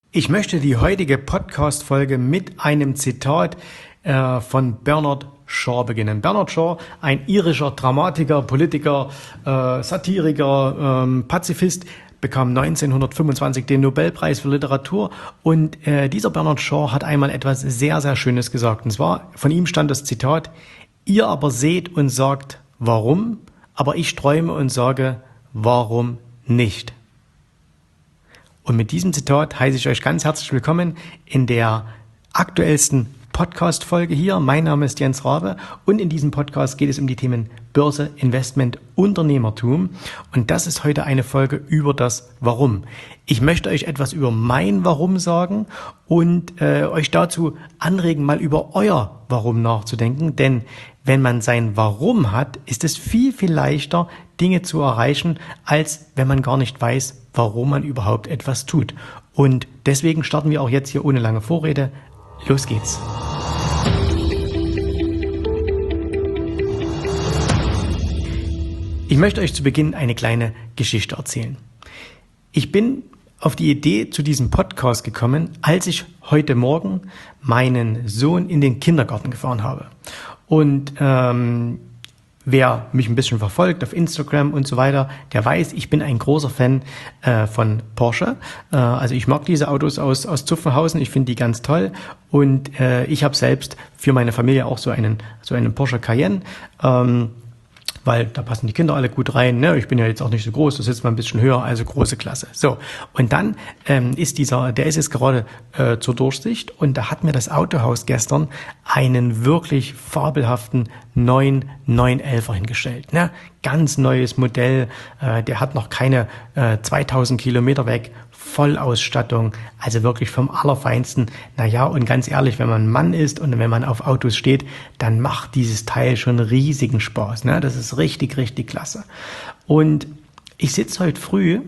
Ich möchte die heutige Podcast-Folge mit einem Zitat von Bernard Shaw beginnen. Bernard Shaw, ein irischer Dramatiker, Politiker, Satiriker, Pazifist, bekam 1925 den Nobelpreis für Literatur und dieser Bernard Shaw hat einmal etwas sehr, sehr Schönes gesagt. Und zwar, von ihm stand das Zitat: Ihr aber seht und sagt, warum, aber ich träume und sage, warum nicht? Und mit diesem Zitat heiße ich euch ganz herzlich willkommen in der aktuellsten Podcast-Folge hier. Mein Name ist Jens Rabe und in diesem Podcast geht es um die Themen Börse, Investment, Unternehmertum. Und das ist heute eine Folge über das Warum. Ich möchte euch etwas über mein Warum sagen und euch dazu anregen, mal über euer Warum nachzudenken. Denn wenn man sein Warum hat, ist es viel, viel leichter, Dinge zu erreichen, als wenn man gar nicht weiß, warum man überhaupt etwas tut. Und deswegen starten wir auch jetzt hier ohne lange Vorrede. Los geht's. Ich möchte euch zu Beginn eine kleine Geschichte erzählen. Ich bin auf die Idee zu diesem Podcast gekommen, als ich heute Morgen meinen Sohn in den Kindergarten gefahren habe. Und wer mich ein bisschen verfolgt auf Instagram und so weiter, der weiß, ich bin ein großer Fan von Porsche. Also ich mag diese Autos aus Zuffenhausen, ich finde die ganz toll. Und ich habe selbst für meine Familie auch so einen Porsche Cayenne. Weil da passen die Kinder alle gut rein. Ne? Ich bin ja jetzt auch nicht so groß, das ist mal ein bisschen höher, also große Klasse. So, und dann ist der ist jetzt gerade zur Durchsicht und da hat mir das Autohaus gestern einen wirklich fabelhaften neuen 911er hingestellt. Ne? Ganz neues Modell, der hat noch keine 2000 Kilometer weg, Vollausstattung, also wirklich vom Allerfeinsten. Naja, und ganz ehrlich, wenn man Mann ist und wenn man auf Autos steht, dann macht dieses Teil schon riesigen Spaß. Ne? Das ist richtig, richtig klasse. Und ich sitze heute früh,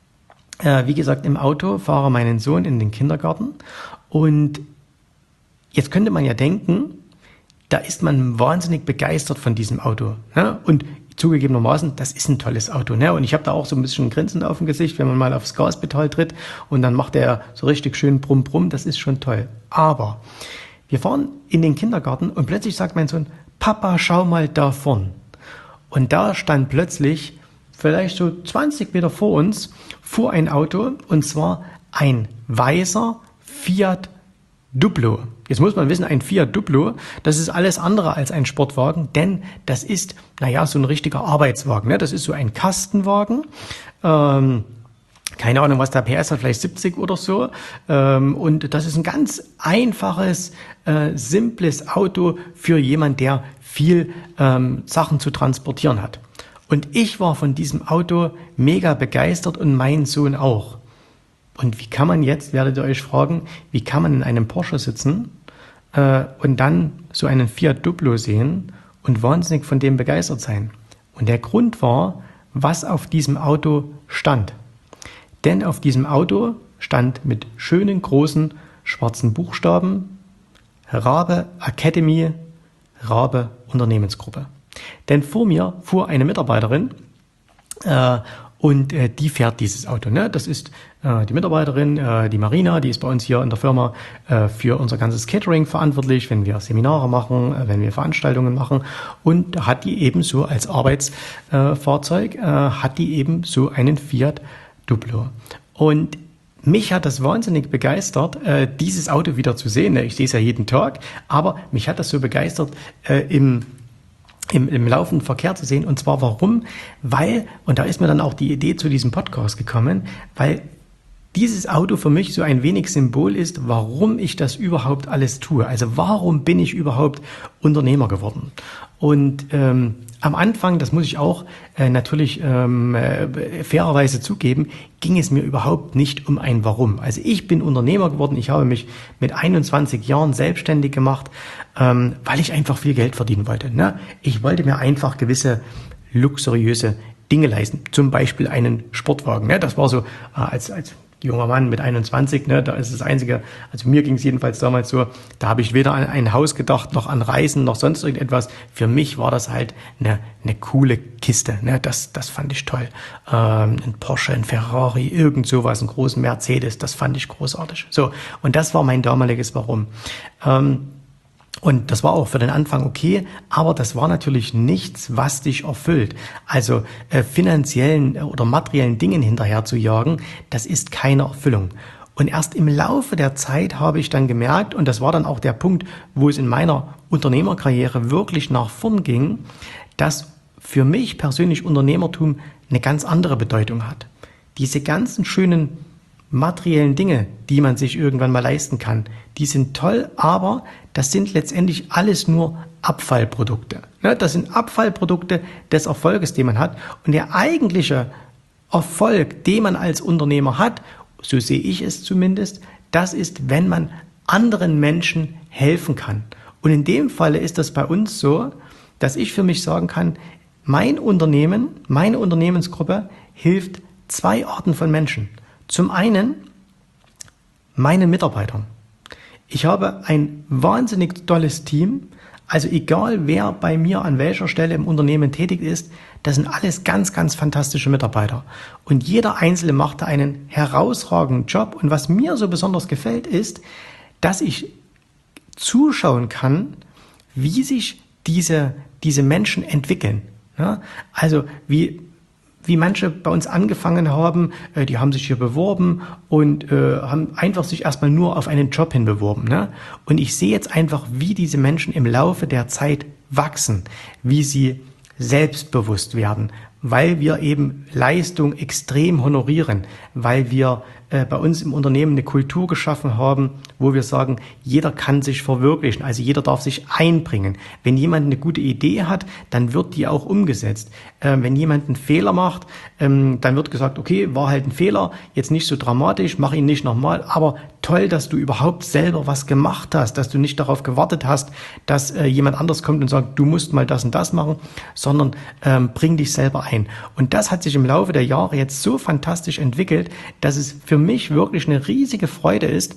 wie gesagt, im Auto, fahre meinen Sohn in den Kindergarten und jetzt könnte man ja denken, da ist man wahnsinnig begeistert von diesem Auto. Ne? Und zugegebenermaßen, das ist ein tolles Auto. Ne? Und ich habe da auch so ein bisschen ein Grinsen auf dem Gesicht, wenn man mal aufs Gaspedal tritt und dann macht er so richtig schön Brumm, Brumm. Das ist schon toll. Aber wir fahren in den Kindergarten und plötzlich sagt mein Sohn, Papa, schau mal da vorn. Und da stand plötzlich, vielleicht so 20 Meter vor uns, fuhr ein Auto und zwar ein weißer Fiat Duplo. Jetzt muss man wissen, ein Fiat Duplo, das ist alles andere als ein Sportwagen, denn das ist, so ein richtiger Arbeitswagen. Ne? Das ist so ein Kastenwagen. Keine Ahnung, was der PS hat, vielleicht 70 oder so. Und das ist ein ganz einfaches, simples Auto für jemand, der viel Sachen zu transportieren hat. Und ich war von diesem Auto mega begeistert und mein Sohn auch. Und wie kann man jetzt, werdet ihr euch fragen, wie kann man in einem Porsche sitzen und dann so einen Fiat Duplo sehen und wahnsinnig von dem begeistert sein? Und der Grund war, was auf diesem Auto stand. Denn auf diesem Auto stand mit schönen großen schwarzen Buchstaben Rabe Academy, Rabe Unternehmensgruppe. Denn vor mir fuhr eine Mitarbeiterin und die fährt dieses Auto. Ne? Das ist die Mitarbeiterin, die Marina, die ist bei uns hier in der Firma für unser ganzes Catering verantwortlich, wenn wir Seminare machen, wenn wir Veranstaltungen machen. Und da hat die eben so als Arbeitsfahrzeug, hat die eben so einen Fiat Duplo. Und mich hat das wahnsinnig begeistert, dieses Auto wieder zu sehen. Ich sehe es ja jeden Tag, aber mich hat das so begeistert, im laufenden Verkehr zu sehen. Und zwar warum? Weil, und da ist mir dann auch die Idee zu diesem Podcast gekommen, weil dieses Auto für mich so ein wenig Symbol ist, warum ich das überhaupt alles tue. Also warum bin ich überhaupt Unternehmer geworden? Und am Anfang, das muss ich auch natürlich fairerweise zugeben, ging es mir überhaupt nicht um ein Warum. Also ich bin Unternehmer geworden, ich habe mich mit 21 Jahren selbstständig gemacht, weil ich einfach viel Geld verdienen wollte. Ne? Ich wollte mir einfach gewisse luxuriöse Dinge leisten, zum Beispiel einen Sportwagen. Ne? Das war so als junger Mann mit 21, ne, da ist das Einzige, also mir ging es jedenfalls damals so, da habe ich weder an ein Haus gedacht, noch an Reisen, noch sonst irgendetwas. Für mich war das halt eine coole Kiste, ne, das fand ich toll. Ein Porsche, ein Ferrari, irgend sowas, einen großen Mercedes, das fand ich großartig. So, und das war mein damaliges Warum. Und das war auch für den Anfang okay, aber das war natürlich nichts, was dich erfüllt. Also finanziellen oder materiellen Dingen hinterher zu jagen, das ist keine Erfüllung. Und erst im Laufe der Zeit habe ich dann gemerkt, und das war dann auch der Punkt, wo es in meiner Unternehmerkarriere wirklich nach vorn ging, dass für mich persönlich Unternehmertum eine ganz andere Bedeutung hat. Diese ganzen schönen materiellen Dinge, die man sich irgendwann mal leisten kann, die sind toll, aber das sind letztendlich alles nur Abfallprodukte. Das sind Abfallprodukte des Erfolges, den man hat. Und der eigentliche Erfolg, den man als Unternehmer hat, so sehe ich es zumindest, das ist, wenn man anderen Menschen helfen kann. Und in dem Falle ist das bei uns so, dass ich für mich sagen kann, mein Unternehmen, meine Unternehmensgruppe hilft 2 Arten von Menschen. Zum einen meine Mitarbeiter. Ich habe ein wahnsinnig tolles Team. Also egal, wer bei mir an welcher Stelle im Unternehmen tätig ist, das sind alles ganz, ganz fantastische Mitarbeiter. Und jeder Einzelne macht da einen herausragenden Job. Und was mir so besonders gefällt, ist, dass ich zuschauen kann, wie sich diese Menschen entwickeln. Ja, also wie manche bei uns angefangen haben, die haben sich hier beworben und haben einfach sich erstmal nur auf einen Job hin beworben. Ne? Und ich sehe jetzt einfach, wie diese Menschen im Laufe der Zeit wachsen, wie sie selbstbewusst werden, weil wir eben Leistung extrem honorieren, weil wir bei uns im Unternehmen eine Kultur geschaffen haben, wo wir sagen, jeder kann sich verwirklichen, also jeder darf sich einbringen. Wenn jemand eine gute Idee hat, dann wird die auch umgesetzt. Wenn jemand einen Fehler macht, dann wird gesagt, okay, war halt ein Fehler, jetzt nicht so dramatisch, mach ihn nicht nochmal, aber toll, dass du überhaupt selber was gemacht hast, dass du nicht darauf gewartet hast, dass jemand anders kommt und sagt, du musst mal das und das machen, sondern bring dich selber ein. Und das hat sich im Laufe der Jahre jetzt so fantastisch entwickelt, dass es für mich wirklich eine riesige Freude ist,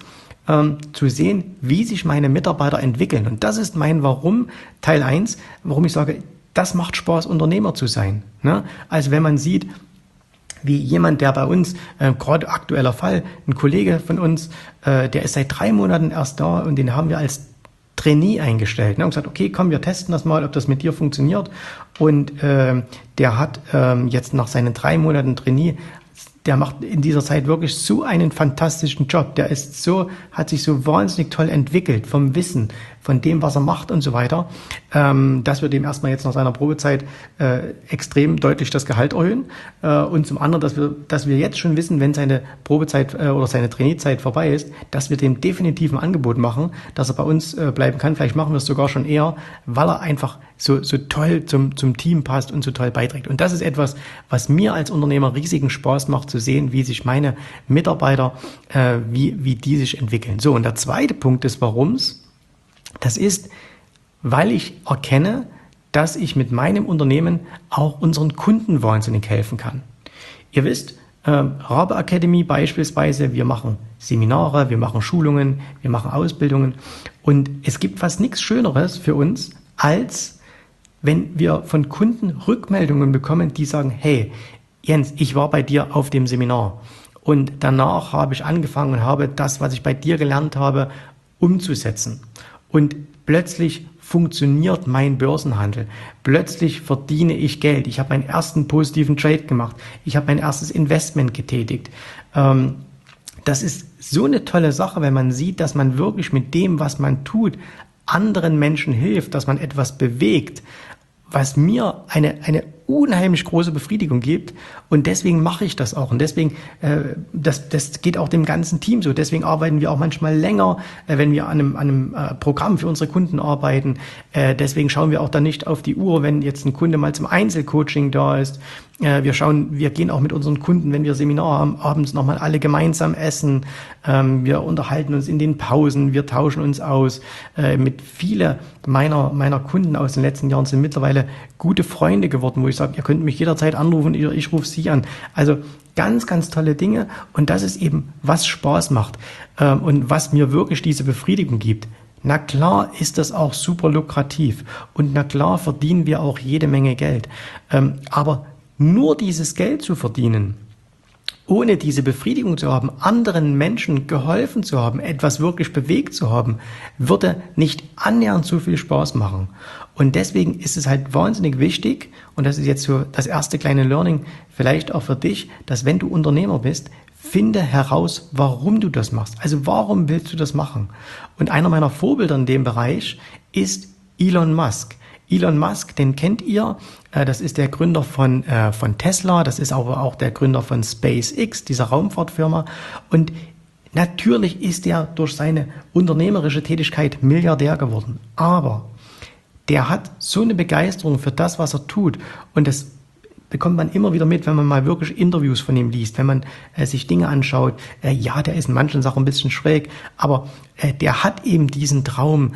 zu sehen, wie sich meine Mitarbeiter entwickeln. Und das ist mein Warum, Teil 1, warum ich sage, das macht Spaß, Unternehmer zu sein. Ne? Also wenn man sieht, wie jemand, der bei uns, gerade aktueller Fall, ein Kollege von uns, der ist seit 3 Monaten erst da und den haben wir als Trainee eingestellt. Ne? Und gesagt, okay, komm, wir testen das mal, ob das mit dir funktioniert. Und der hat jetzt nach seinen 3 Monaten Trainee, der macht in dieser Zeit wirklich so einen fantastischen Job. Der ist hat sich so wahnsinnig toll entwickelt vom Wissen, von dem, was er macht und so weiter, dass wir dem erstmal jetzt nach seiner Probezeit extrem deutlich das Gehalt erhöhen. Und zum anderen, dass wir jetzt schon wissen, wenn seine Probezeit oder seine Traineezeit vorbei ist, dass wir dem definitiv ein Angebot machen, dass er bei uns bleiben kann. Vielleicht machen wir es sogar schon eher, weil er einfach so toll zum Team passt und so toll beiträgt. Und das ist etwas, was mir als Unternehmer riesigen Spaß macht, zu sehen, wie sich meine Mitarbeiter, wie die sich entwickeln. So, und der zweite Punkt des Warums, das ist, weil ich erkenne, dass ich mit meinem Unternehmen auch unseren Kunden wahnsinnig helfen kann. Ihr wisst, Rabe Academy beispielsweise, wir machen Seminare, wir machen Schulungen, wir machen Ausbildungen und es gibt fast nichts Schöneres für uns, als wenn wir von Kunden Rückmeldungen bekommen, die sagen, hey, Jens, ich war bei dir auf dem Seminar und danach habe ich angefangen und habe das, was ich bei dir gelernt habe, umzusetzen. Und plötzlich funktioniert mein Börsenhandel. Plötzlich verdiene ich Geld. Ich habe meinen ersten positiven Trade gemacht. Ich habe mein erstes Investment getätigt. Das ist so eine tolle Sache, wenn man sieht, dass man wirklich mit dem, was man tut, anderen Menschen hilft, dass man etwas bewegt, was mir eine unheimlich große Befriedigung gibt und deswegen mache ich das auch und deswegen, das geht auch dem ganzen Team so, deswegen arbeiten wir auch manchmal länger, wenn wir an einem Programm für unsere Kunden arbeiten, deswegen schauen wir auch dann nicht auf die Uhr, wenn jetzt ein Kunde mal zum Einzelcoaching da ist, Wir gehen auch mit unseren Kunden, wenn wir Seminar haben, abends nochmal alle gemeinsam essen. Wir unterhalten uns in den Pausen, wir tauschen uns aus. Mit viele meiner Kunden aus den letzten Jahren sind mittlerweile gute Freunde geworden, wo ich sage, ihr könnt mich jederzeit anrufen, ich rufe Sie an. Also ganz, ganz tolle Dinge, und das ist eben, was Spaß macht und was mir wirklich diese Befriedigung gibt. Na klar ist das auch super lukrativ, und na klar verdienen wir auch jede Menge Geld. Aber nur dieses Geld zu verdienen, ohne diese Befriedigung zu haben, anderen Menschen geholfen zu haben, etwas wirklich bewegt zu haben, würde nicht annähernd so viel Spaß machen. Und deswegen ist es halt wahnsinnig wichtig, und das ist jetzt so das erste kleine Learning, vielleicht auch für dich, dass wenn du Unternehmer bist, finde heraus, warum du das machst. Also warum willst du das machen? Und einer meiner Vorbilder in dem Bereich ist Elon Musk. Elon Musk, den kennt ihr, das ist der Gründer von Tesla, das ist aber auch der Gründer von SpaceX, dieser Raumfahrtfirma. Und natürlich ist er durch seine unternehmerische Tätigkeit Milliardär geworden. Aber der hat so eine Begeisterung für das, was er tut, und das bekommt man immer wieder mit, wenn man mal wirklich Interviews von ihm liest, wenn man sich Dinge anschaut. Ja, der ist in manchen Sachen ein bisschen schräg, aber der hat eben diesen Traum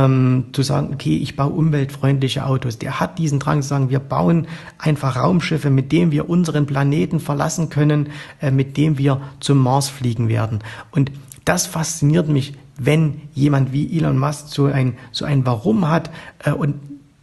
zu sagen, okay, ich baue umweltfreundliche Autos. Der hat diesen Drang zu sagen, wir bauen einfach Raumschiffe, mit denen wir unseren Planeten verlassen können, mit dem wir zum Mars fliegen werden. Und das fasziniert mich, wenn jemand wie Elon Musk so ein Warum hat und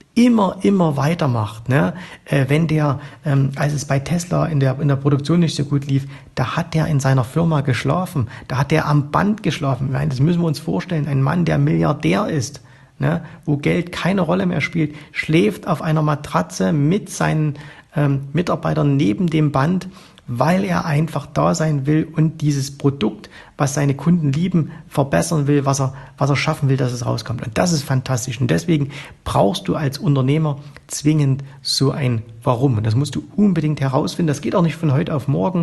immer weitermacht, ne? Wenn der, als es bei Tesla in der Produktion nicht so gut lief, da hat der in seiner Firma geschlafen, da hat der am Band geschlafen. Ich meine, das müssen wir uns vorstellen, ein Mann, der Milliardär ist, ne? Wo Geld keine Rolle mehr spielt, schläft auf einer Matratze mit seinen Mitarbeitern neben dem Band, weil er einfach da sein will und dieses Produkt, was seine Kunden lieben, verbessern will, was er schaffen will, dass es rauskommt. Und das ist fantastisch. Und deswegen brauchst du als Unternehmer zwingend so ein Warum. Und das musst du unbedingt herausfinden. Das geht auch nicht von heute auf morgen.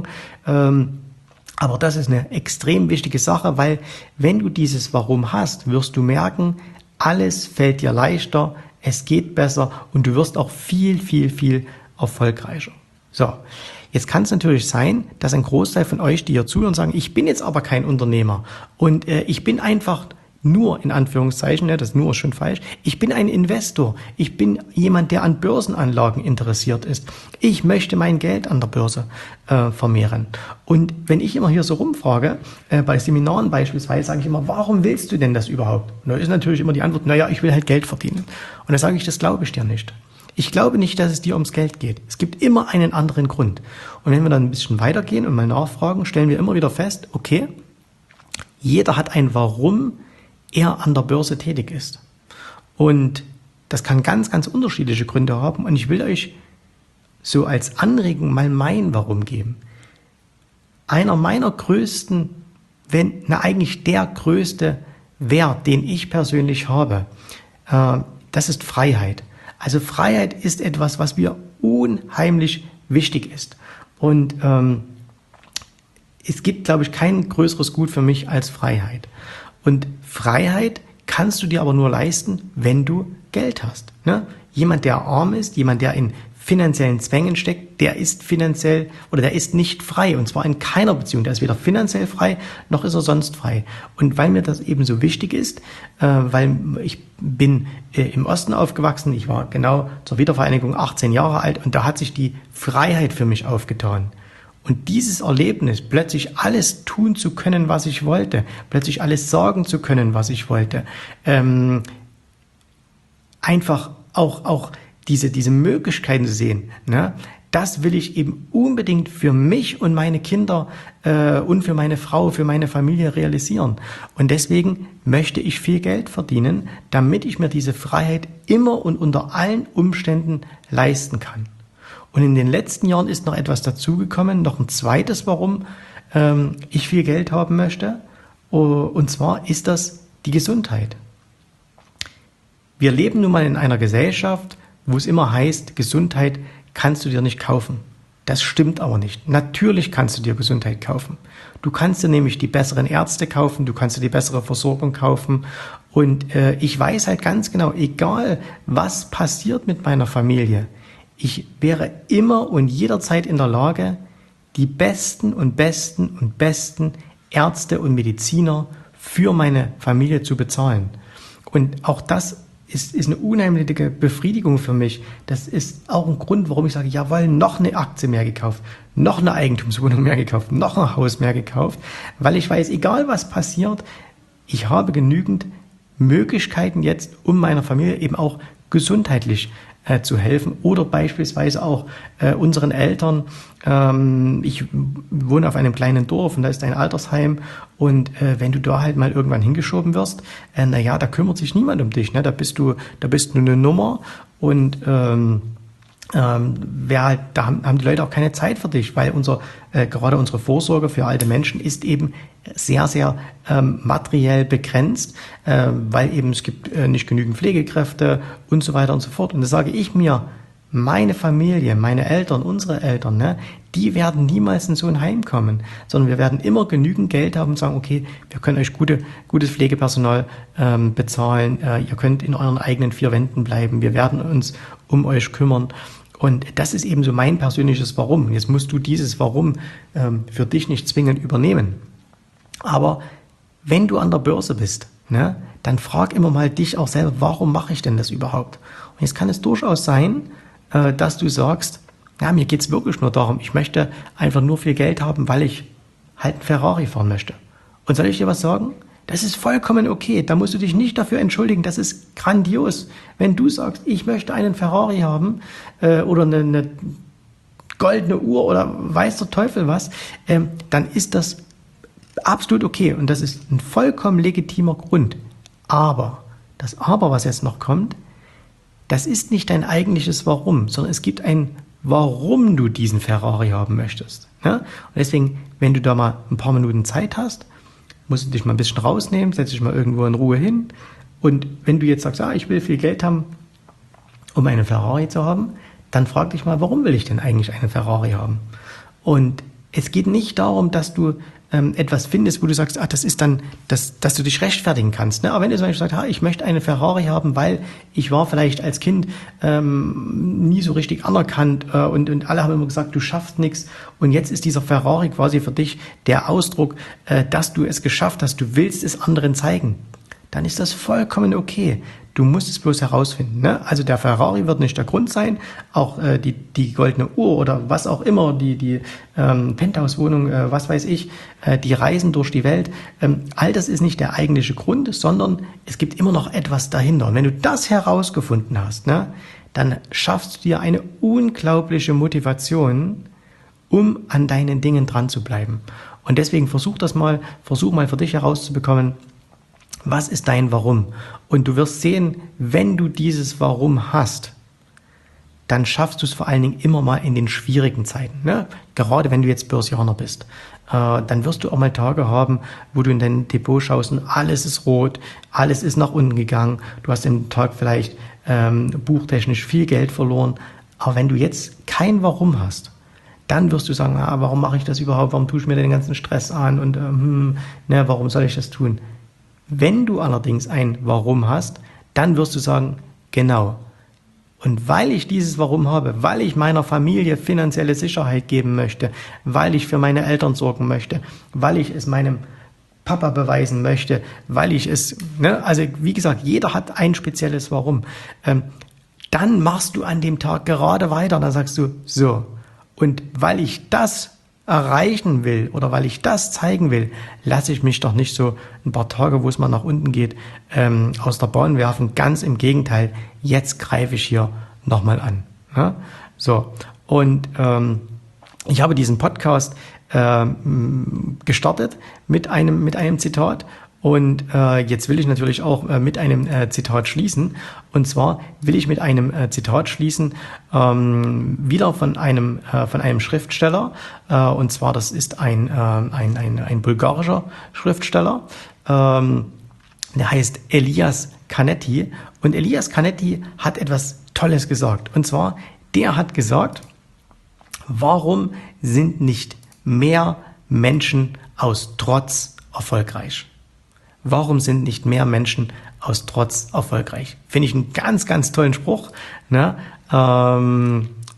Aber das ist eine extrem wichtige Sache, weil wenn du dieses Warum hast, wirst du merken, alles fällt dir leichter, es geht besser und du wirst auch viel erfolgreicher. So. Jetzt kann es natürlich sein, dass ein Großteil von euch, die hier zuhören, sagen, ich bin jetzt aber kein Unternehmer und ich bin einfach nur, in Anführungszeichen, ne, das nur ist schon falsch, ich bin ein Investor, ich bin jemand, der an Börsenanlagen interessiert ist. Ich möchte mein Geld an der Börse vermehren. Und wenn ich immer hier so rumfrage, bei Seminaren beispielsweise, sage ich immer, warum willst du denn das überhaupt? Und da ist natürlich immer die Antwort, naja, ich will halt Geld verdienen. Und da sage ich, das glaube ich dir nicht. Ich glaube nicht, dass es dir ums Geld geht. Es gibt immer einen anderen Grund. Und wenn wir dann ein bisschen weitergehen und mal nachfragen, stellen wir immer wieder fest, okay, jeder hat ein Warum er an der Börse tätig ist. Und das kann ganz unterschiedliche Gründe haben. Und ich will euch so als Anregung mal mein Warum geben. Einer meiner größten, eigentlich der größte Wert, den ich persönlich habe, das ist Freiheit. Also Freiheit ist etwas, was mir unheimlich wichtig ist. Und es gibt, glaube ich, kein größeres Gut für mich als Freiheit. Und Freiheit kannst du dir aber nur leisten, wenn du Geld hast. Ne? Jemand, der arm ist, jemand, der in finanziellen Zwängen steckt, der ist finanziell oder der ist nicht frei, und zwar in keiner Beziehung. Der ist weder finanziell frei, noch ist er sonst frei. Und weil mir das eben so wichtig ist, weil ich bin im Osten aufgewachsen, ich war genau zur Wiedervereinigung 18 Jahre alt, und da hat sich die Freiheit für mich aufgetan. Und dieses Erlebnis, plötzlich alles tun zu können, was ich wollte, plötzlich alles sagen zu können, was ich wollte, einfach auch diese Möglichkeiten zu sehen, ne? Das will ich eben unbedingt für mich und meine Kinder und für meine Frau, für meine Familie realisieren. Und deswegen möchte ich viel Geld verdienen, damit ich mir diese Freiheit immer und unter allen Umständen leisten kann. Und in den letzten Jahren ist noch etwas dazugekommen, noch ein zweites, warum ich viel Geld haben möchte. Und zwar ist das die Gesundheit. Wir leben nun mal in einer Gesellschaft, wo es immer heißt, Gesundheit kannst du dir nicht kaufen. Das stimmt aber nicht. Natürlich kannst du dir Gesundheit kaufen. Du kannst dir nämlich die besseren Ärzte kaufen, du kannst dir die bessere Versorgung kaufen. Und ich weiß halt ganz genau, egal was passiert mit meiner Familie, Ich wäre immer und jederzeit in der Lage, die besten und besten und besten Ärzte und Mediziner für meine Familie zu bezahlen. Und auch das ist eine unheimliche Befriedigung für mich. Das ist auch ein Grund, warum ich sage, jawohl, noch eine Aktie mehr gekauft, noch eine Eigentumswohnung mehr gekauft, noch ein Haus mehr gekauft, weil ich weiß, egal was passiert, ich habe genügend Möglichkeiten jetzt, um meiner Familie eben auch gesundheitlich zu helfen oder beispielsweise auch unseren Eltern. Ich wohne auf einem kleinen Dorf und da ist ein Altersheim und wenn du da halt mal irgendwann hingeschoben wirst, da kümmert sich niemand um dich, ne? Da bist du eine Nummer und da haben die Leute auch keine Zeit für dich, weil gerade unsere Vorsorge für alte Menschen ist eben sehr, sehr materiell begrenzt, weil eben es gibt nicht genügend Pflegekräfte und so weiter und so fort. Und da sage ich mir, meine Familie, meine Eltern, unsere Eltern, ne, die werden niemals in so ein Heim kommen, sondern wir werden immer genügend Geld haben und sagen, okay, wir können euch gutes Pflegepersonal bezahlen, ihr könnt in euren eigenen vier Wänden bleiben, wir werden uns um euch kümmern. Und das ist eben so mein persönliches Warum. Jetzt musst du dieses Warum für dich nicht zwingend übernehmen. Aber wenn du an der Börse bist, ne, dann frag immer mal dich auch selber, warum mache ich denn das überhaupt? Und jetzt kann es durchaus sein, dass du sagst, ja, mir geht's wirklich nur darum, ich möchte einfach nur viel Geld haben, weil ich halt einen Ferrari fahren möchte. Und soll ich dir was sagen? Das ist vollkommen okay. Da musst du dich nicht dafür entschuldigen. Das ist grandios. Wenn du sagst, ich möchte einen Ferrari haben oder eine goldene Uhr oder weiß der Teufel was, dann ist das absolut okay. Und das ist ein vollkommen legitimer Grund. Aber, das Aber, was jetzt noch kommt, das ist nicht dein eigentliches Warum, sondern es gibt ein Warum du diesen Ferrari haben möchtest. Ja? Und deswegen, wenn du da mal ein paar Minuten Zeit hast, musst du dich mal ein bisschen rausnehmen, setz dich mal irgendwo in Ruhe hin. Und wenn du jetzt sagst, ich will viel Geld haben, um einen Ferrari zu haben, dann frag dich mal, warum will ich denn eigentlich einen Ferrari haben? Und es geht nicht darum, dass du etwas findest, wo du sagst, das ist dann, dass du dich rechtfertigen kannst. Ne? Aber wenn du zum Beispiel sagst, ich möchte einen Ferrari haben, weil ich war vielleicht als Kind nie so richtig anerkannt und alle haben immer gesagt, du schaffst nichts. Und jetzt ist dieser Ferrari quasi für dich der Ausdruck, dass du es geschafft hast, du willst es anderen zeigen. Dann ist das vollkommen okay. Du musst es bloß herausfinden. Ne? Also der Ferrari wird nicht der Grund sein, auch die goldene Uhr oder was auch immer, die Penthouse-Wohnung, was weiß ich, die Reisen durch die Welt. All das ist nicht der eigentliche Grund, sondern es gibt immer noch etwas dahinter. Und wenn du das herausgefunden hast, ne, dann schaffst du dir eine unglaubliche Motivation, um an deinen Dingen dran zu bleiben. Und deswegen versuch mal für dich herauszubekommen, was ist dein Warum? Und du wirst sehen, wenn du dieses Warum hast, dann schaffst du es vor allen Dingen immer mal in den schwierigen Zeiten. Ne? Gerade wenn du jetzt Börsianer bist, dann wirst du auch mal Tage haben, wo du in dein Depot schaust und alles ist rot, alles ist nach unten gegangen. Du hast im Tag vielleicht buchtechnisch viel Geld verloren. Aber wenn du jetzt kein Warum hast, dann wirst du sagen, warum mache ich das überhaupt? Warum tue ich mir den ganzen Stress an? Und warum soll ich das tun? Wenn du allerdings ein Warum hast, dann wirst du sagen, genau. Und weil ich dieses Warum habe, weil ich meiner Familie finanzielle Sicherheit geben möchte, weil ich für meine Eltern sorgen möchte, weil ich es meinem Papa beweisen möchte, weil ich es, also wie gesagt, jeder hat ein spezielles Warum. Dann machst du an dem Tag gerade weiter, dann sagst du, so, und weil ich das erreichen will oder weil ich das zeigen will, lasse ich mich doch nicht so ein paar Tage, wo es mal nach unten geht, aus der Bahn werfen. Ganz im Gegenteil, jetzt greife ich hier nochmal an. Ja? So, und ich habe diesen Podcast gestartet mit einem Zitat. Und jetzt will ich natürlich auch mit einem Zitat schließen. Und zwar will ich mit einem Zitat schließen, wieder von einem Schriftsteller. Und zwar, das ist ein bulgarischer Schriftsteller. Der heißt Elias Canetti. Und Elias Canetti hat etwas Tolles gesagt. Und zwar, der hat gesagt, warum sind nicht mehr Menschen aus Trotz erfolgreich? Warum sind nicht mehr Menschen aus Trotz erfolgreich? Finde ich einen ganz, ganz tollen Spruch. Ne?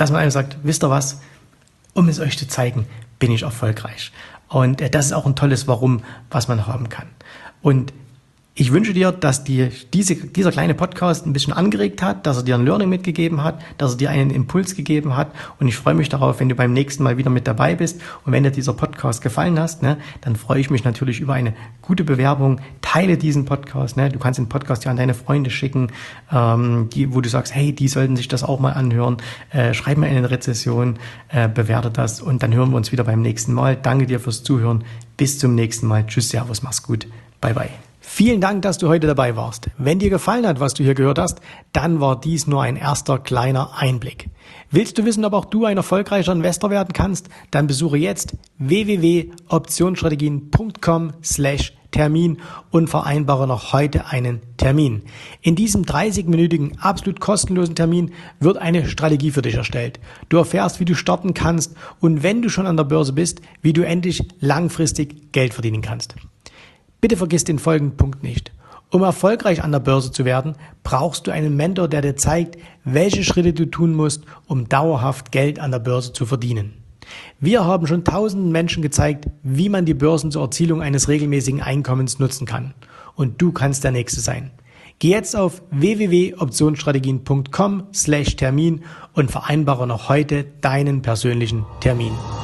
dass man einfach sagt, wisst ihr was, um es euch zu zeigen, bin ich erfolgreich. Und das ist auch ein tolles Warum, was man haben kann. Und ich wünsche dir, dass dir dieser kleine Podcast ein bisschen angeregt hat, dass er dir ein Learning mitgegeben hat, dass er dir einen Impuls gegeben hat. Und ich freue mich darauf, wenn du beim nächsten Mal wieder mit dabei bist. Und wenn dir dieser Podcast gefallen hat, dann freue ich mich natürlich über eine gute Bewerbung. Teile diesen Podcast. Du kannst den Podcast ja an deine Freunde schicken, wo du sagst, hey, die sollten sich das auch mal anhören. Schreib mal eine Rezession, bewerte das. Und dann hören wir uns wieder beim nächsten Mal. Danke dir fürs Zuhören. Bis zum nächsten Mal. Tschüss, Servus, mach's gut. Bye, bye. Vielen Dank, dass du heute dabei warst. Wenn dir gefallen hat, was du hier gehört hast, dann war dies nur ein erster kleiner Einblick. Willst du wissen, ob auch du ein erfolgreicher Investor werden kannst? Dann besuche jetzt www.optionsstrategien.com/Termin und vereinbare noch heute einen Termin. In diesem 30-minütigen, absolut kostenlosen Termin wird eine Strategie für dich erstellt. Du erfährst, wie du starten kannst und wenn du schon an der Börse bist, wie du endlich langfristig Geld verdienen kannst. Bitte vergiss den folgenden Punkt nicht. Um erfolgreich an der Börse zu werden, brauchst du einen Mentor, der dir zeigt, welche Schritte du tun musst, um dauerhaft Geld an der Börse zu verdienen. Wir haben schon tausenden Menschen gezeigt, wie man die Börsen zur Erzielung eines regelmäßigen Einkommens nutzen kann. Und du kannst der Nächste sein. Geh jetzt auf www.optionsstrategien.com/Termin und vereinbare noch heute deinen persönlichen Termin.